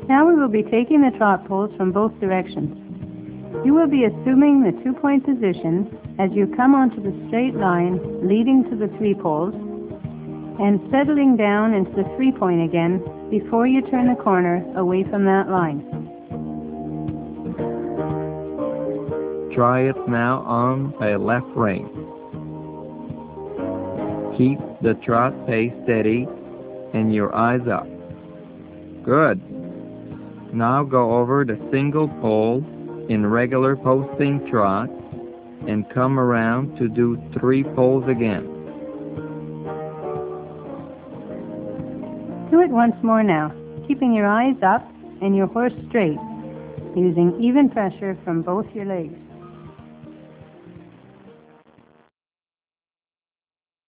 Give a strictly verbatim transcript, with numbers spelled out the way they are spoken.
Now we will be taking the trot poles from both directions. You will be assuming the two-point position as you come onto the straight line leading to the three poles and settling down into the three-point again before you turn the corner away from that line. Try it now on a left rein. Keep the trot pace steady and your eyes up. Good. Now go over the single pole in regular posting trot and come around to do three poles again. Do it once more now, keeping your eyes up and your horse straight, using even pressure from both your legs.